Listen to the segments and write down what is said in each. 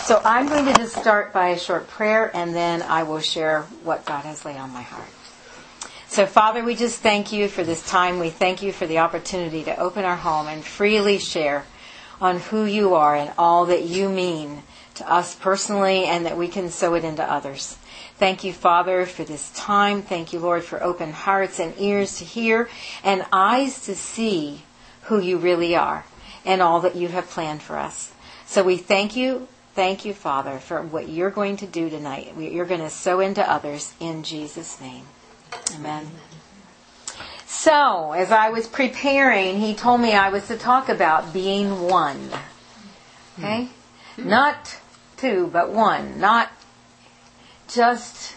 So I'm going to just start by a short prayer, and then I will share what God has laid on my heart. So, Father, we just thank you for this time. We thank you for the opportunity to open our home and freely share on who you are and all that you mean to us personally, and that we can sow it into others. Thank you, Father, for this time. Thank you, Lord, for open hearts and ears to hear and eyes to see who you really are and all that you have planned for us. So we thank you, Father, for what you're going to do tonight. You're going to sow into others in Jesus' name. Amen. So, as I was preparing, he told me I was to talk about being one. Okay? Not two, but one. Not just...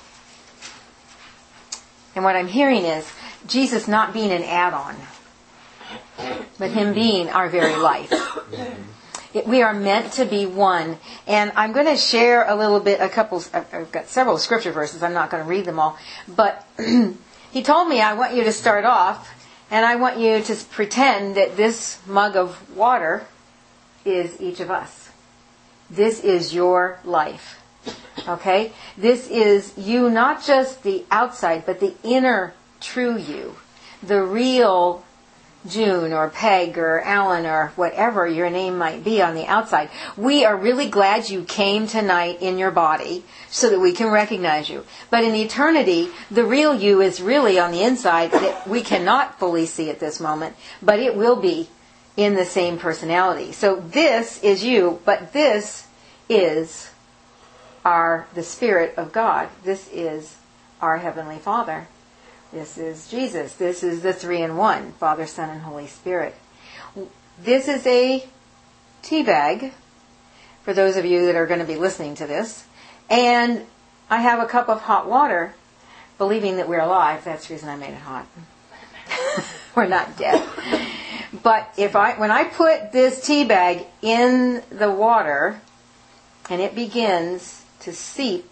And what I'm hearing is Jesus not being an add-on, but him being our very life. We are meant to be one. And I'm going to share a little bit, I've got several scripture verses. I'm not going to read them all. But he told me, I want you to start off, and I want you to pretend that this mug of water is each of us. This is your life. Okay? This is you, not just the outside, but the inner true you. The real June or Peg or Alan or whatever your name might be on the outside. We are really glad you came tonight in your body so that we can recognize you. But in eternity, the real you is really on the inside that we cannot fully see at this moment, but it will be in the same personality. So this is you, but this is the Spirit of God. This is our Heavenly Father. This is Jesus. This is the 3-in-1, Father, Son, and Holy Spirit. This is a tea bag for those of you that are going to be listening to this. And I have a cup of hot water, believing that we're alive. That's the reason I made it hot. We're not dead. But when I put this tea bag in the water and it begins to steep,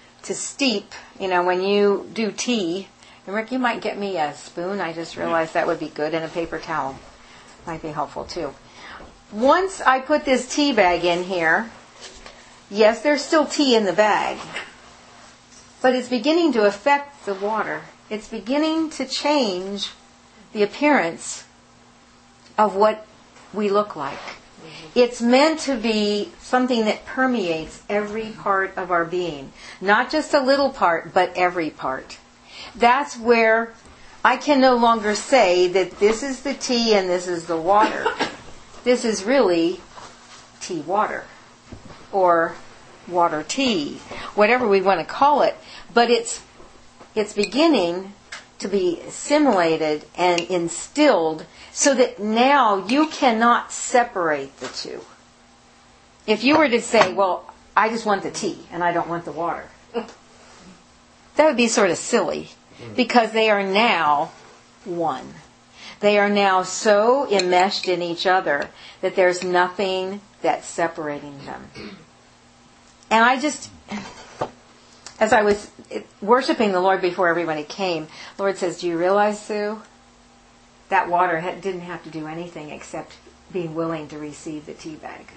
when you do tea. And Rick, you might get me a spoon. I just realized that would be good, and a paper towel might be helpful too. Once I put this tea bag in here, yes, there's still tea in the bag, but it's beginning to affect the water. It's beginning to change the appearance of what we look like. It's meant to be something that permeates every part of our being. Not just a little part, but every part. That's where I can no longer say that this is the tea and this is the water. This is really tea water or water tea, whatever we want to call it. But it's beginning to be assimilated and instilled so that now you cannot separate the two. If you were to say, well, I just want the tea and I don't want the water, that would be sort of silly, because they are now one. They are now so enmeshed in each other that there's nothing that's separating them. And as I was worshiping the Lord before everybody came, the Lord says, do you realize, Sue, that water didn't have to do anything except being willing to receive the tea bag.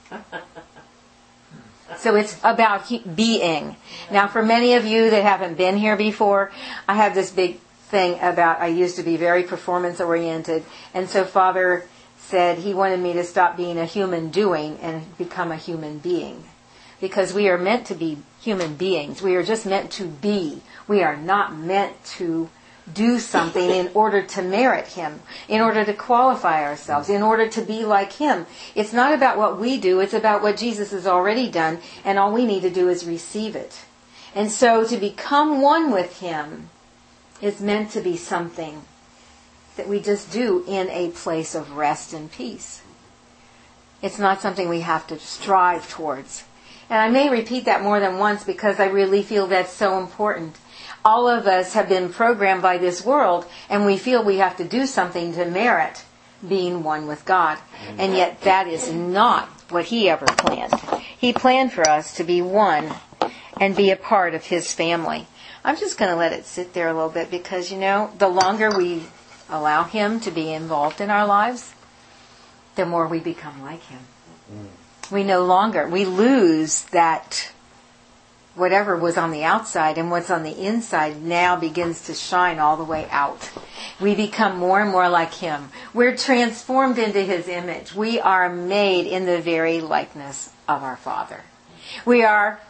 So it's about being. Now, for many of you that haven't been here before, I have this big thing about I used to be very performance-oriented. And so Father said he wanted me to stop being a human doing and become a human being. Because we are meant to be human beings. We are just meant to be. We are not meant to do something in order to merit him, in order to qualify ourselves, in order to be like him. It's not about what we do, it's about what Jesus has already done, and all we need to do is receive it. And so to become one with him is meant to be something that we just do in a place of rest and peace. It's not something we have to strive towards. And I may repeat that more than once because I really feel that's so important. All of us have been programmed by this world, and we feel we have to do something to merit being one with God. And yet that is not what he ever planned. He planned for us to be one and be a part of his family. I'm just going to let it sit there a little bit because, the longer we allow him to be involved in our lives, the more we become like him. we lose that whatever was on the outside, and what's on the inside now begins to shine all the way out. We become more and more like Him. We're transformed into His image. We are made in the very likeness of our Father. We are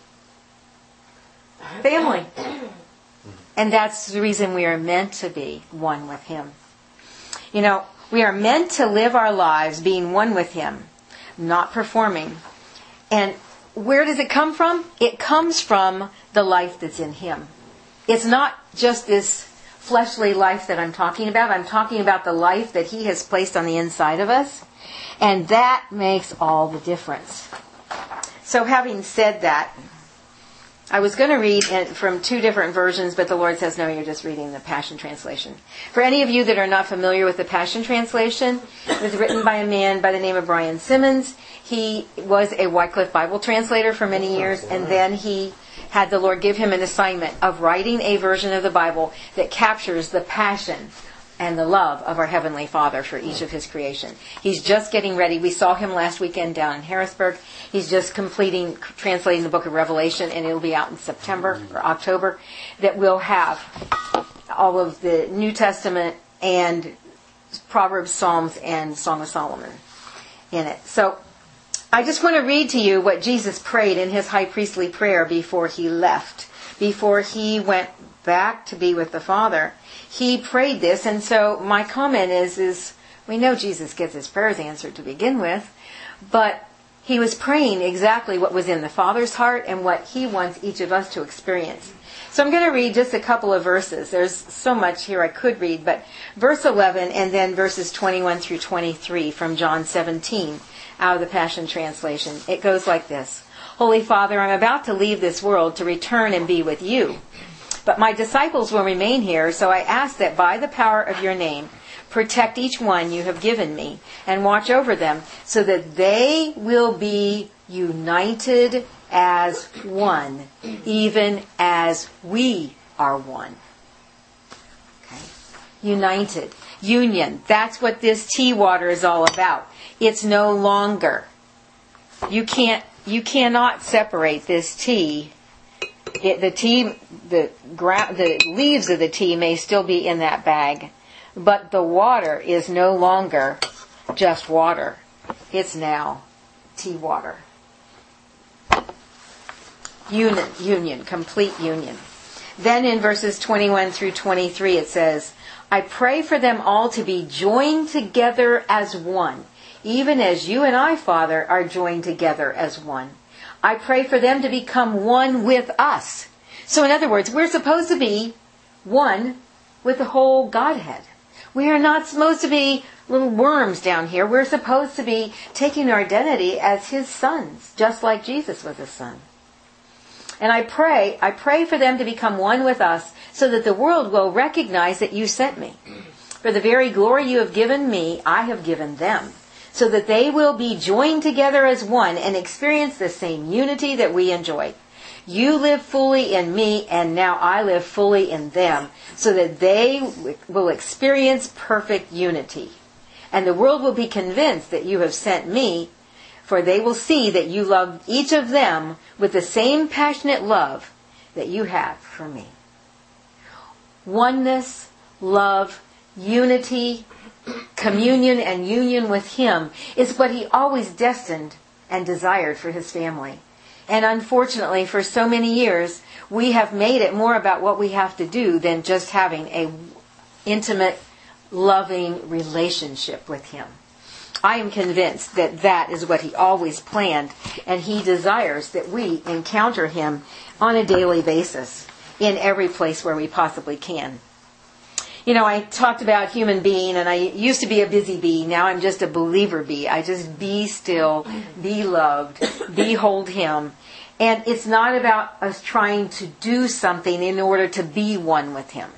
family. And that's the reason we are meant to be one with Him. You know, we are meant to live our lives being one with Him, not performing. And where does it come from? It comes from the life that's in Him. It's not just this fleshly life that I'm talking about. I'm talking about the life that He has placed on the inside of us. And that makes all the difference. So having said that, I was going to read from two different versions, but the Lord says, no, you're just reading the Passion Translation. For any of you that are not familiar with the Passion Translation, it was written by a man by the name of Brian Simmons. He was a Wycliffe Bible translator for many years, and then he had the Lord give him an assignment of writing a version of the Bible that captures the passion and the love of our Heavenly Father for each of His creation. He's just getting ready. We saw him last weekend down in Harrisburg. He's just translating the book of Revelation, and it'll be out in September or October, that will have all of the New Testament and Proverbs, Psalms, and Song of Solomon in it. So I just want to read to you what Jesus prayed in His high priestly prayer before He left, before He went back to be with the Father. He prayed this, and so my comment is we know Jesus gets His prayers answered to begin with, but He was praying exactly what was in the Father's heart and what He wants each of us to experience. So I'm going to read just a couple of verses. There's so much here I could read, but verse 11 and then verses 21 through 23 from John 17 out of the Passion Translation. It goes like this. Holy Father, I'm about to leave this world to return and be with You. But my disciples will remain here, so I ask that by the power of Your name, protect each one You have given me and watch over them so that they will be united as one, even as we are one. Okay. United. Union. That's what this tea water is all about. It's no longer. You cannot separate this tea. The leaves of the tea may still be in that bag, but the water is no longer just water. It's now tea water. Union, complete union. Then in verses 21 through 23 it says, I pray for them all to be joined together as one, even as You and I, Father, are joined together as one. I pray for them to become one with us. So in other words, we're supposed to be one with the whole Godhead. We are not supposed to be little worms down here. We're supposed to be taking our identity as His sons, just like Jesus was a son. And I pray for them to become one with us so that the world will recognize that You sent Me. For the very glory You have given Me, I have given them, so that they will be joined together as one and experience the same unity that we enjoy. You live fully in Me, and now I live fully in them, so that they will experience perfect unity. And the world will be convinced that You have sent Me, for they will see that You love each of them with the same passionate love that You have for Me. Oneness, love, unity, communion and union with Him is what He always destined and desired for His family. And unfortunately, for so many years, we have made it more about what we have to do than just having an intimate, loving relationship with Him. I am convinced that that is what He always planned, and He desires that we encounter Him on a daily basis in every place where we possibly can. You know, I talked about human being, and I used to be a busy bee. Now I'm just a believer bee. I just be still, be loved, behold Him. And it's not about us trying to do something in order to be one with Him.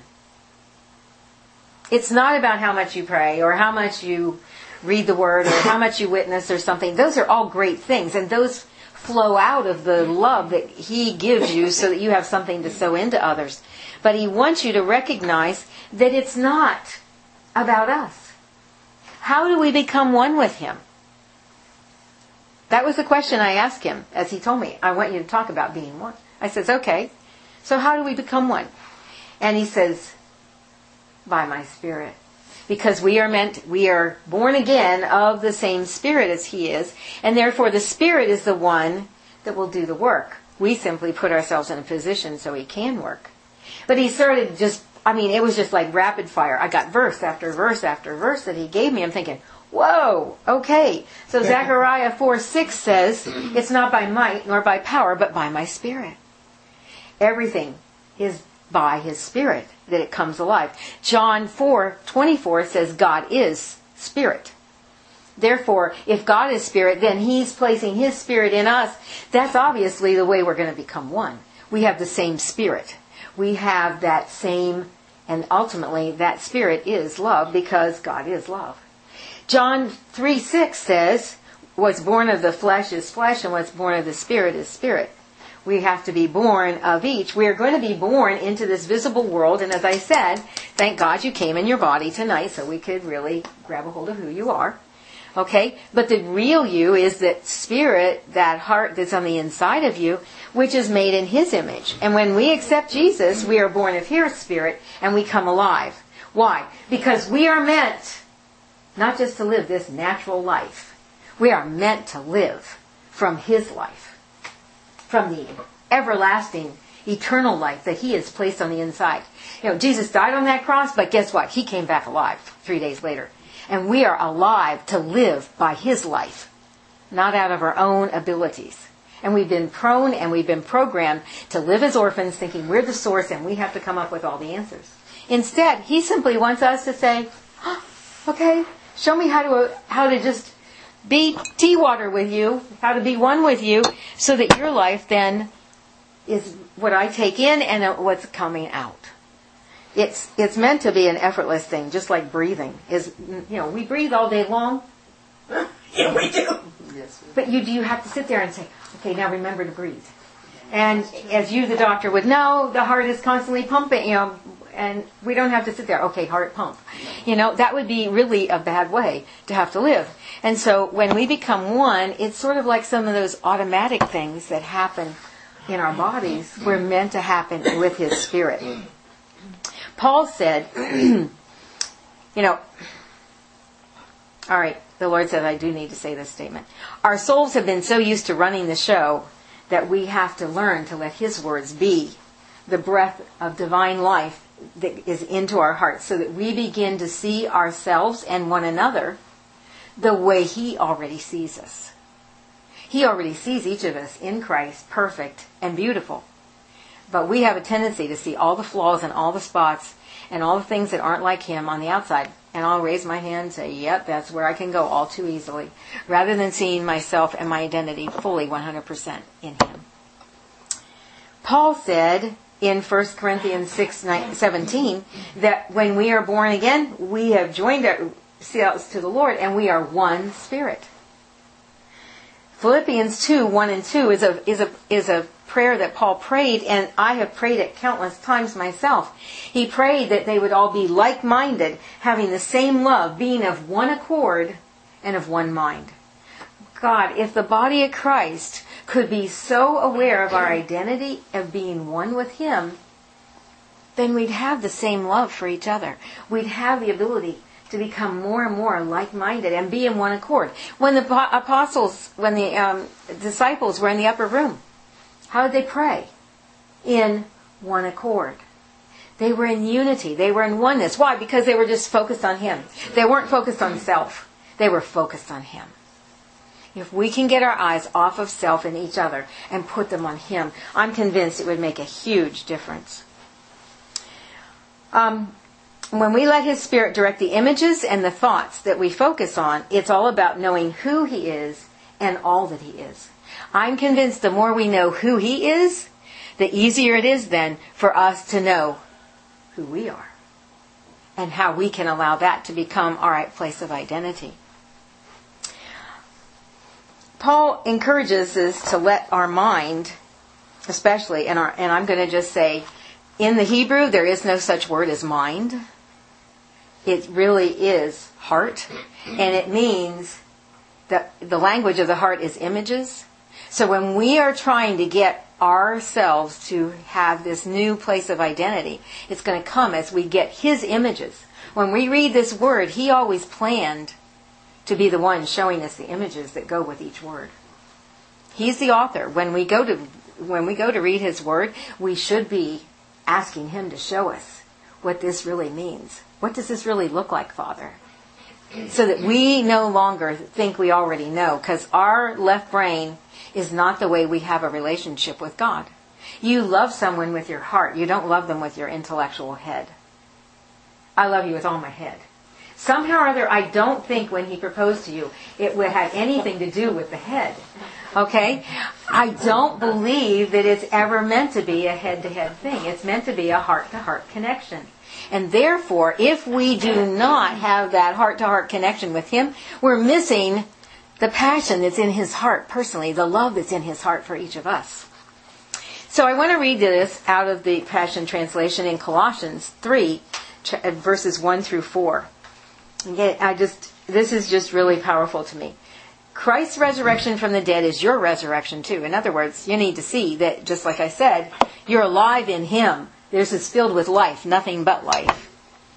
It's not about how much you pray or how much you read the Word or how much you witness or something. Those are all great things, and those flow out of the love that He gives you so that you have something to sow into others. But He wants you to recognize that it's not about us. How do we become one with Him? That was the question I asked him as he told me, I want you to talk about being one. I says, okay, so how do we become one? And he says, by my Spirit. Because we are born again of the same Spirit as he is, and therefore the Spirit is the one that will do the work. We simply put ourselves in a position so he can work. But he started it was just like rapid fire. I got verse after verse after verse that he gave me. I'm thinking, whoa, okay. So Zechariah 4:6 says, it's not by might nor by power, but by my Spirit. Everything is by his Spirit that it comes alive. John 4:24 says God is Spirit. Therefore, if God is Spirit, then he's placing his Spirit in us. That's obviously the way we're going to become one. We have the same Spirit. We have that same, and ultimately that Spirit is love because God is love. John 3:6 says, what's born of the flesh is flesh, and what's born of the Spirit is spirit. We have to be born of each. We are going to be born into this visible world, and as I said, thank God you came in your body tonight so we could really grab a hold of who you are. Okay? But the real you is that spirit, that heart that's on the inside of you, which is made in his image. And when we accept Jesus, we are born of his Spirit, and we come alive. Why? Because we are meant not just to live this natural life. We are meant to live from his life. From the everlasting, eternal life that he has placed on the inside. Jesus died on that cross, but guess what? He came back alive 3 days later. And we are alive to live by his life, not out of our own abilities. And we've been prone and we've been programmed to live as orphans, thinking we're the source and we have to come up with all the answers. Instead, he simply wants us to say, okay, show me how to just be tea water with you, how to be one with you, so that your life then is what I take in and what's coming out. It's meant to be an effortless thing, just like breathing. We breathe all day long. Yeah, we do. Yes. But you have to sit there and say, okay, now remember to breathe. And as you, the doctor, would know, the heart is constantly pumping, and we don't have to sit there, okay, heart pump. That would be really a bad way to have to live. And so when we become one, it's sort of like some of those automatic things that happen in our bodies were meant to happen with his Spirit. Paul said, all right, the Lord said I do need to say this statement. Our souls have been so used to running the show that we have to learn to let his words be the breath of divine life that is into our hearts, so that we begin to see ourselves and one another the way he already sees us. He already sees each of us in Christ, perfect and beautiful. But we have a tendency to see all the flaws and all the spots and all the things that aren't like him on the outside. And I'll raise my hand and say, yep, that's where I can go all too easily. Rather than seeing myself and my identity fully 100% in him. Paul said in 1 Corinthians 6:17 that when we are born again, we have joined ourselves to the Lord and we are one spirit. Philippians 2:1 and 2 is a prayer that Paul prayed, and I have prayed it countless times myself. He prayed that they would all be like-minded, having the same love, being of one accord and of one mind. God, if the body of Christ could be so aware of our identity of being one with him, then we'd have the same love for each other. We'd have the ability to become more and more like-minded and be in one accord. When the disciples were in the upper room, how did they pray? In one accord. They were in unity. They were in oneness. Why? Because they were just focused on him. They weren't focused on self. They were focused on him. If we can get our eyes off of self and each other and put them on him, I'm convinced it would make a huge difference. When we let his Spirit direct the images and the thoughts that we focus on, it's all about knowing who he is and all that he is. I'm convinced the more we know who he is, the easier it is then for us to know who we are and how we can allow that to become our place of identity. Paul encourages us to let our mind, especially, and I'm going to just say, in the Hebrew, there is no such word as mind. It really is heart, and it means the language of the heart is images. So when we are trying to get ourselves to have this new place of identity, it's going to come as we get His images. When we read this word, He always planned to be the one showing us the images that go with each word. He's the author. When we go to read His word, we should be asking Him to show us what this really means. What does this really look like, Father? So that we no longer think we already know, because our left brain is not the way we have a relationship with God. You love someone with your heart. You don't love them with your intellectual head. I love you with all my head. Somehow or other, I don't think when He proposed to you, it would have anything to do with the head. Okay? I don't believe that it's ever meant to be a head-to-head thing. It's meant to be a heart-to-heart connection. And therefore, if we do not have that heart-to-heart connection with Him, we're missing the passion that's in His heart personally, the love that's in His heart for each of us. So I want to read this out of the Passion Translation in Colossians 3, verses 1 through 4. Again, this is just really powerful to me. Christ's resurrection from the dead is your resurrection too. In other words, you need to see that, just like I said, you're alive in Him. This is filled with life, nothing but life.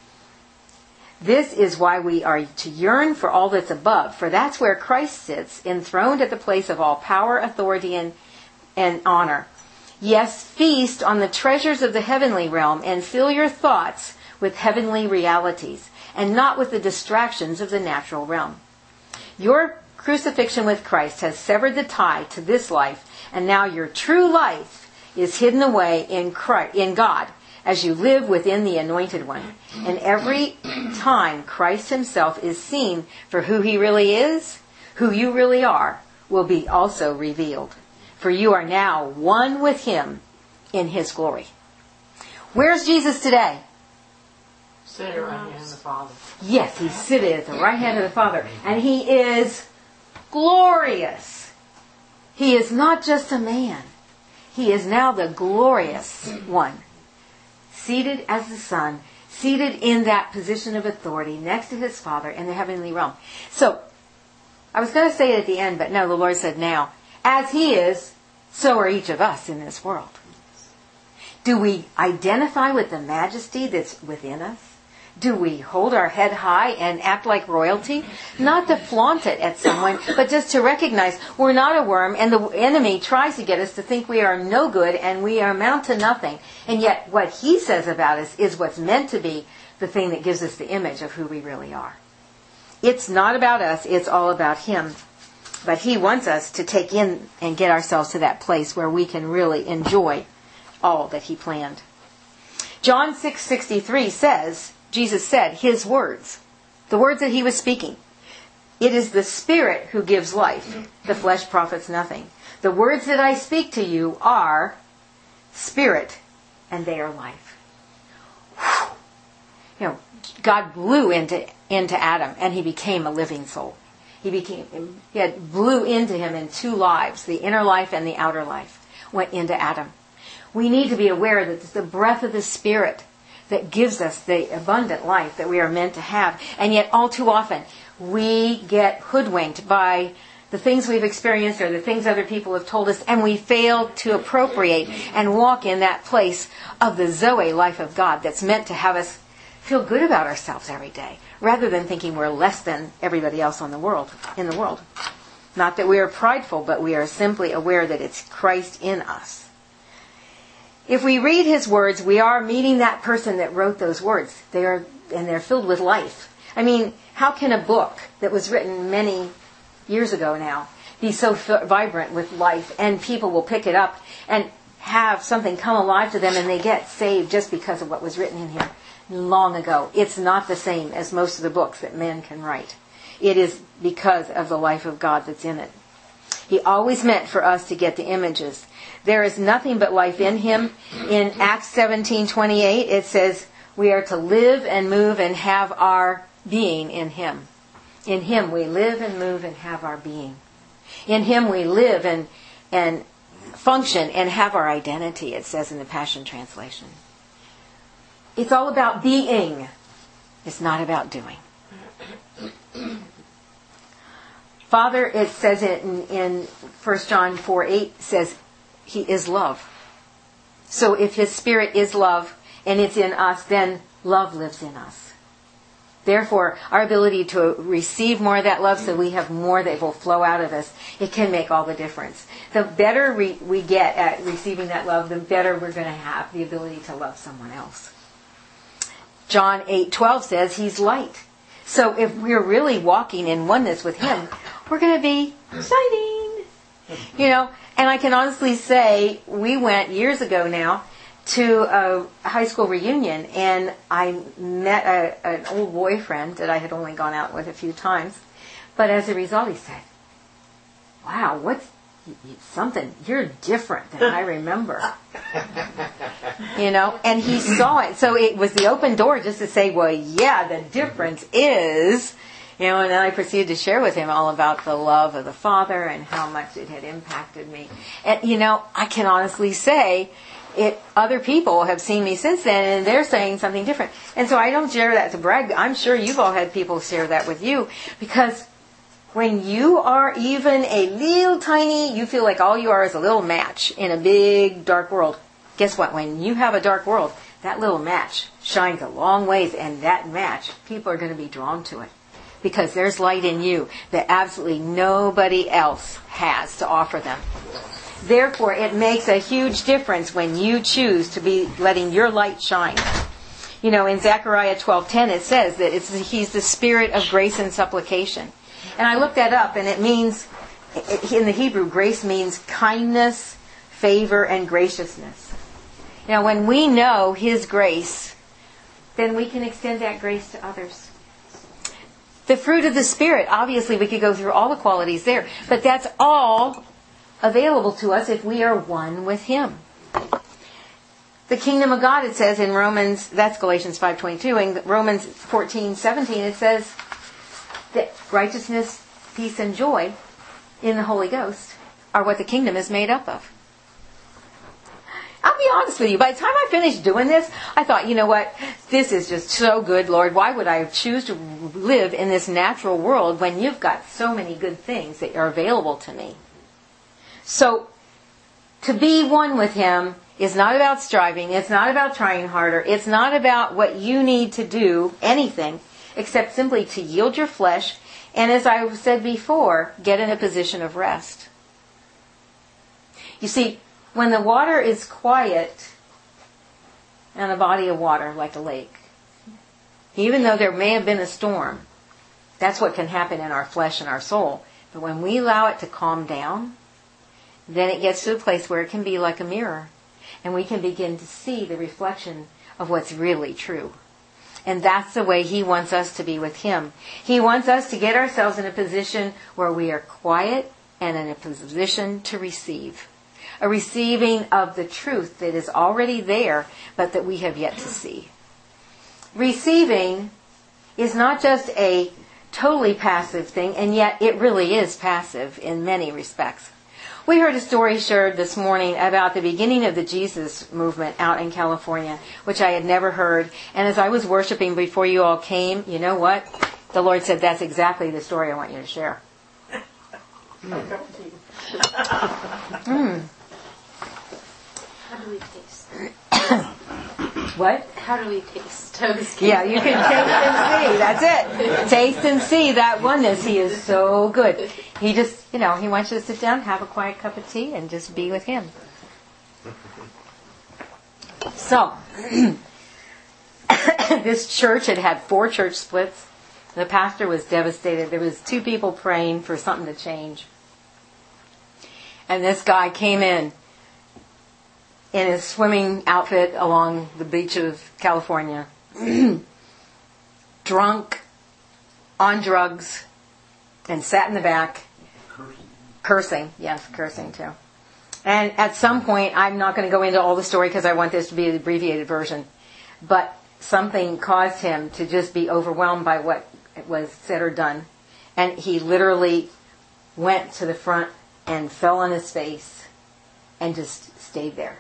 This is why we are to yearn for all that's above, for that's where Christ sits, enthroned at the place of all power, authority, and honor. Yes, feast on the treasures of the heavenly realm and fill your thoughts with heavenly realities and not with the distractions of the natural realm. Your crucifixion with Christ has severed the tie to this life, and now your true life is hidden away in God as you live within the Anointed One. And every time Christ Himself is seen for who He really is, who you really are, will be also revealed. For you are now one with Him in His glory. Where's Jesus today? Sit at the right hand of the Father. Yes, He's seated at the right hand of the Father. And He is glorious. He is not just a man. He is now the glorious one. Seated as the Son, seated in that position of authority next to His Father in the heavenly realm. So, I was going to say it at the end, but no, the Lord said now, as He is, so are each of us in this world. Do we identify with the majesty that's within us? Do we hold our head high and act like royalty? Not to flaunt it at someone, but just to recognize we're not a worm, and the enemy tries to get us to think we are no good and we amount to nothing. And yet what he says about us is what's meant to be the thing that gives us the image of who we really are. It's not about us, it's all about Him. But He wants us to take in and get ourselves to that place where we can really enjoy all that He planned. John 6:63 says, Jesus said His words, the words that He was speaking. It is the Spirit who gives life. The flesh profits nothing. The words that I speak to you are Spirit, and they are life. You know, God blew into Adam, and he became a living soul. He blew into him in two lives, the inner life and the outer life, went into Adam. We need to be aware that it's the breath of the Spirit that gives us the abundant life that we are meant to have. And yet all too often we get hoodwinked by the things we've experienced or the things other people have told us, and we fail to appropriate and walk in that place of the Zoe life of God that's meant to have us feel good about ourselves every day, rather than thinking we're less than everybody else in the world. Not that we are prideful, but we are simply aware that it's Christ in us. If we read His words, we are meeting that person that wrote those words. They're filled with life. I mean, how can a book that was written many years ago now be so vibrant with life, and people will pick it up and have something come alive to them and they get saved just because of what was written in here long ago? It's not the same as most of the books that men can write. It is because of the life of God that's in it. He always meant for us to get the images. There is nothing but life in Him. In Acts 17:28, it says we are to live and move and have our being in Him. In Him we live and move and have our being. In Him we live and function and have our identity, it says in the Passion Translation. It's all about being. It's not about doing. Father, it says it in 1 John 4:8 says He is love. So if His Spirit is love and it's in us, then love lives in us. Therefore, our ability to receive more of that love so we have more that will flow out of us, it can make all the difference. The better we get at receiving that love, the better we're going to have the ability to love someone else. John 8:12 says He's light. So if we're really walking in oneness with Him, we're going to be shining. And I can honestly say we went years ago now to a high school reunion, and I met an old boyfriend that I had only gone out with a few times. But as a result, he said, "Wow, you're different than I remember." And he saw it. So it was the open door just to say, well, yeah, the difference is, and then I proceeded to share with him all about the love of the Father and how much it had impacted me. And, I can honestly say, other people have seen me since then, and they're saying something different. And so I don't share that to brag. I'm sure you've all had people share that with you, because when you are even a little tiny, you feel like all you are is a little match in a big dark world. Guess what? When you have a dark world, that little match shines a long ways, and that match, people are going to be drawn to it, because there's light in you that absolutely nobody else has to offer them. Therefore, it makes a huge difference when you choose to be letting your light shine. In Zechariah 12:10 it says that He's the Spirit of grace and supplication. And I looked that up, and it means, in the Hebrew, grace means kindness, favor, and graciousness. Now, when we know His grace, then we can extend that grace to others. The fruit of the Spirit, obviously we could go through all the qualities there, but that's all available to us if we are one with Him. The kingdom of God, it says in Romans, that's Galatians 5:22, in Romans 14:17 it says that righteousness, peace, and joy in the Holy Ghost are what the kingdom is made up of. I'll be honest with you, by the time I finished doing this, I thought, you know what, this is just so good, Lord. Why would I choose to live in this natural world when you've got so many good things that are available to me? So, to be one with Him is not about striving. It's not about trying harder. It's not about what you need to do, anything, except simply to yield your flesh, and as I said before, get in a position of rest. You see, when the water is quiet in a body of water, like a lake, even though there may have been a storm, that's what can happen in our flesh and our soul. But when we allow it to calm down, then it gets to a place where it can be like a mirror, and we can begin to see the reflection of what's really true. And that's the way He wants us to be with Him. He wants us to get ourselves in a position where we are quiet and in a position to receive. A receiving of the truth that is already there, but that we have yet to see. Receiving is not just a totally passive thing, and yet it really is passive in many respects. We heard a story shared this morning about the beginning of the Jesus movement out in California, which I had never heard. And as I was worshiping before you all came, you know what? The Lord said, that's exactly the story I want you to share. How do we taste? What? How do we taste? Yeah, you can taste and see. That's it. Taste and see that oneness. He is so good. He just, He wants you to sit down, have a quiet cup of tea, and just be with Him. So, this church had 4 church splits. The pastor was devastated. There was 2 people praying for something to change. And this guy came in his swimming outfit along the beach of California, drunk, on drugs, and sat in the back, cursing. Yes, cursing too. And at some point, I'm not going to go into all the story because I want this to be the abbreviated version, but something caused him to just be overwhelmed by what was said or done. And he literally went to the front and fell on his face and just stayed there.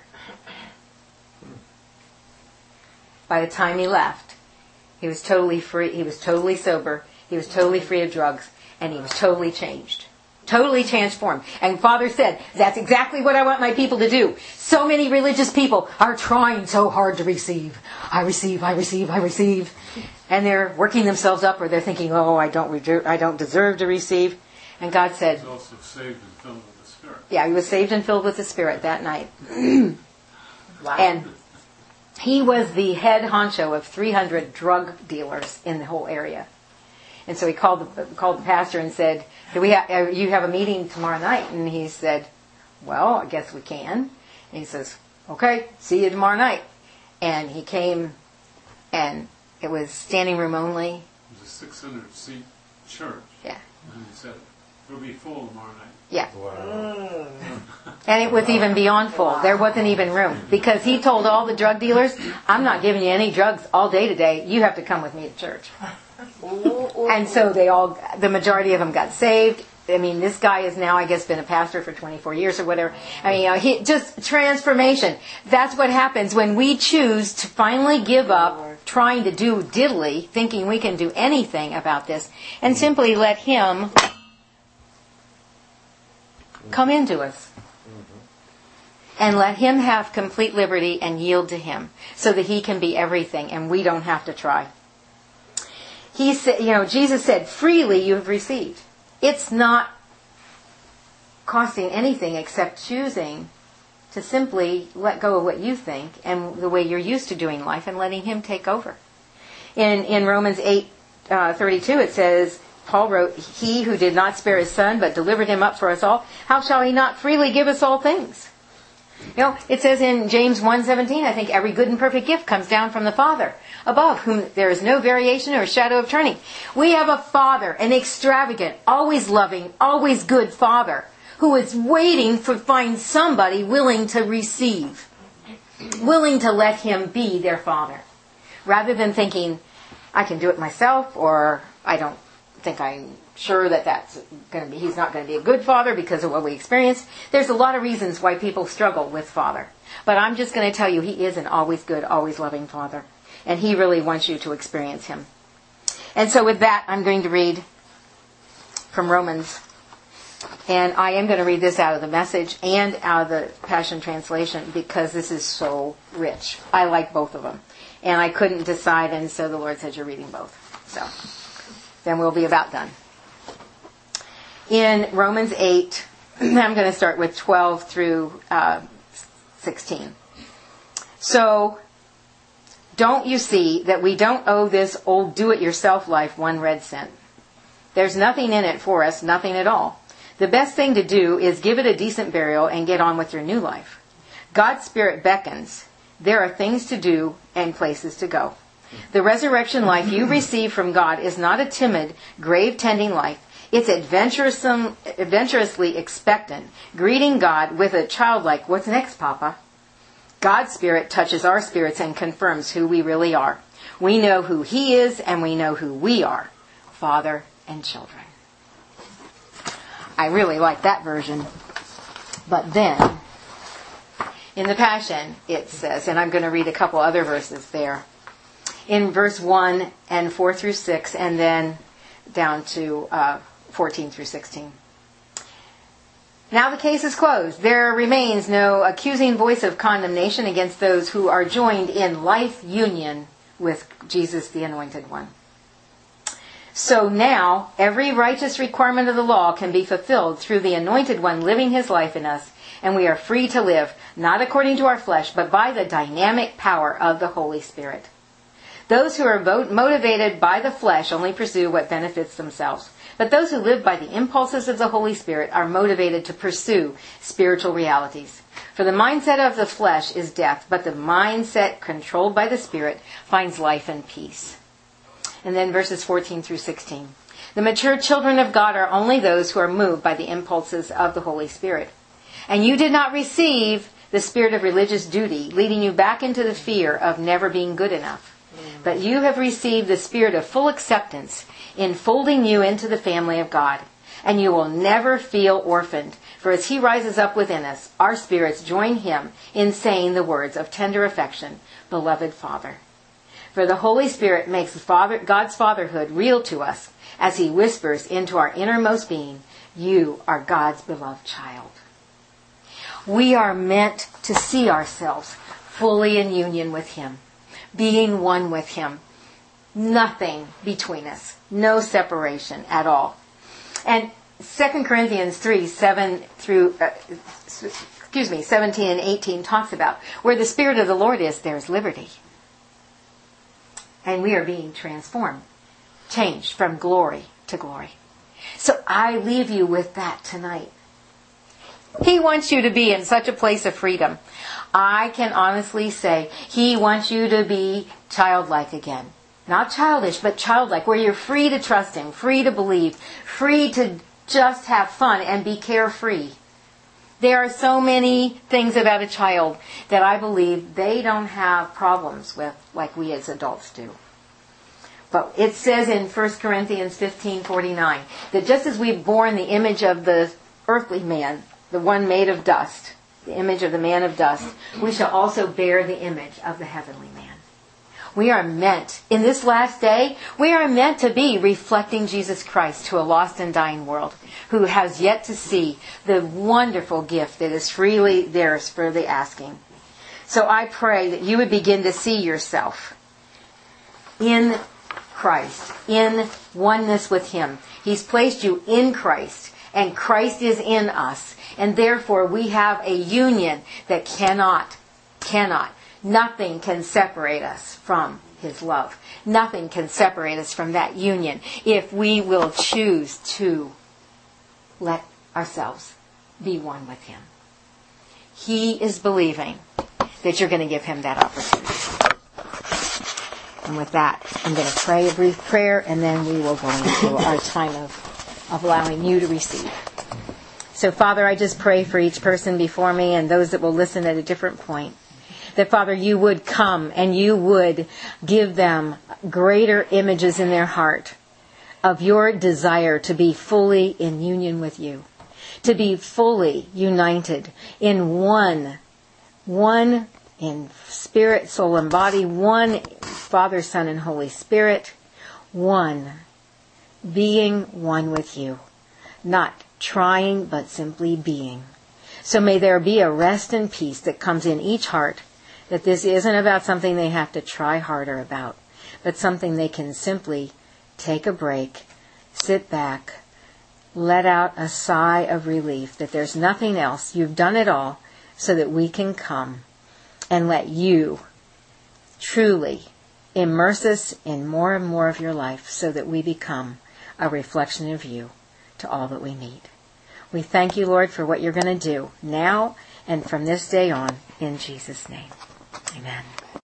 By the time he left, he was totally free. He was totally sober. He was totally free of drugs. And he was totally changed. Totally transformed. And Father said, that's exactly what I want my people to do. So many religious people are trying so hard to receive. I receive. And they're working themselves up, or they're thinking, oh, I don't deserve to receive. And God said, He was also saved and filled with the Spirit. Yeah, he was saved and filled with the Spirit that night. Wow. And he was the head honcho of 300 drug dealers in the whole area. And so he called the pastor and said, you have a meeting tomorrow night? And he said, well, I guess we can. And he says, okay, see you tomorrow night. And he came, and it was standing room only. It was a 600-seat church. Yeah. And he said, it'll be full tomorrow night. Yeah. Wow. And it was even beyond full. There wasn't even room. Because he told all the drug dealers, I'm not giving you any drugs all day today. You have to come with me to church. And so the majority of them got saved. I mean, this guy has now, I guess, been a pastor for 24 years or whatever. I mean, just transformation. That's what happens when we choose to finally give up trying to do diddly, thinking we can do anything about this, and simply let him come into us. And let him have complete liberty and yield to him so that he can be everything and we don't have to try. He said, Jesus said, freely you have received. It's not costing anything except choosing to simply let go of what you think and the way you're used to doing life and letting him take over. In Romans 8:32 it says, Paul wrote, he who did not spare his son but delivered him up for us all, how shall he not freely give us all things? It says in James 1:17, I think every good and perfect gift comes down from the Father above, whom there is no variation or shadow of turning. We have a Father, an extravagant, always loving, always good Father, who is waiting to find somebody willing to receive, willing to let him be their Father, rather than thinking, I can do it myself, or I don't think I'm sure he's not going to be a good father because of what we experienced. There's a lot of reasons why people struggle with Father. But I'm just going to tell you, he is an always good, always loving Father. And he really wants you to experience him. And so with that, I'm going to read from Romans. And I am going to read this out of the Message and out of the Passion Translation because this is so rich. I like both of them. And I couldn't decide, and so the Lord said, you're reading both. So then we'll be about done. In Romans 8, I'm going to start with 12 through 16. So, don't you see that we don't owe this old do-it-yourself life one red cent? There's nothing in it for us, nothing at all. The best thing to do is give it a decent burial and get on with your new life. God's Spirit beckons. There are things to do and places to go. The resurrection life you receive from God is not a timid, grave-tending life. It's adventurously expectant, greeting God with a childlike, what's next, Papa? God's Spirit touches our spirits and confirms who we really are. We know who He is and we know who we are, Father and children. I really like that version. But then, in the Passion, it says, and I'm going to read a couple other verses there. In verse 1 and 4 through 6, and then down to 14 through 16. Now the case is closed. There remains no accusing voice of condemnation against those who are joined in life union with Jesus, the Anointed One. So now, every righteous requirement of the law can be fulfilled through the Anointed One living His life in us, and we are free to live, not according to our flesh, but by the dynamic power of the Holy Spirit. Those who are motivated by the flesh only pursue what benefits themselves. But those who live by the impulses of the Holy Spirit are motivated to pursue spiritual realities. For the mindset of the flesh is death, but the mindset controlled by the Spirit finds life and peace. And then verses 14 through 16. The mature children of God are only those who are moved by the impulses of the Holy Spirit. And you did not receive the spirit of religious duty, leading you back into the fear of never being good enough. But you have received the spirit of full acceptance, enfolding you into the family of God. And you will never feel orphaned, for as He rises up within us, our spirits join Him in saying the words of tender affection, Beloved Father. For the Holy Spirit makes God's fatherhood real to us, as He whispers into our innermost being, you are God's beloved child. We are meant to see ourselves fully in union with Him, being one with Him. Nothing between us. No separation at all. And 2 Corinthians 3, 17 and 18 talks about where the Spirit of the Lord is, there is liberty. And we are being transformed, changed from glory to glory. So I leave you with that tonight. He wants you to be in such a place of freedom. I can honestly say He wants you to be childlike again. Not childish, but childlike, where you're free to trust Him, free to believe, free to just have fun and be carefree. There are so many things about a child that I believe they don't have problems with like we as adults do. But it says in 1 Corinthians 15:49 that just as we've borne the image of the earthly man, the one made of dust, the image of the man of dust, we shall also bear the image of the heavenly man. We are meant, in this last day, we are meant to be reflecting Jesus Christ to a lost and dying world who has yet to see the wonderful gift that is freely theirs for the asking. So I pray that you would begin to see yourself in Christ, in oneness with Him. He's placed you in Christ, and Christ is in us. And therefore we have a union that cannot, nothing can separate us from His love. Nothing can separate us from that union if we will choose to let ourselves be one with Him. He is believing that you're going to give Him that opportunity. And with that, I'm going to pray a brief prayer, and then we will go into our time of allowing you to receive. So, Father, I just pray for each person before me and those that will listen at a different point, that, Father, you would come and you would give them greater images in their heart of your desire to be fully in union with you, to be fully united in one in spirit, soul, and body, one Father, Son, and Holy Spirit, one, being one with you, not trying, but simply being. So may there be a rest and peace that comes in each heart, that this isn't about something they have to try harder about, but something they can simply take a break, sit back, let out a sigh of relief that there's nothing else. You've done it all so that we can come and let you truly immerse us in more and more of your life so that we become a reflection of you to all that we need. We thank you, Lord, for what you're going to do now and from this day on, in Jesus' name. Amen.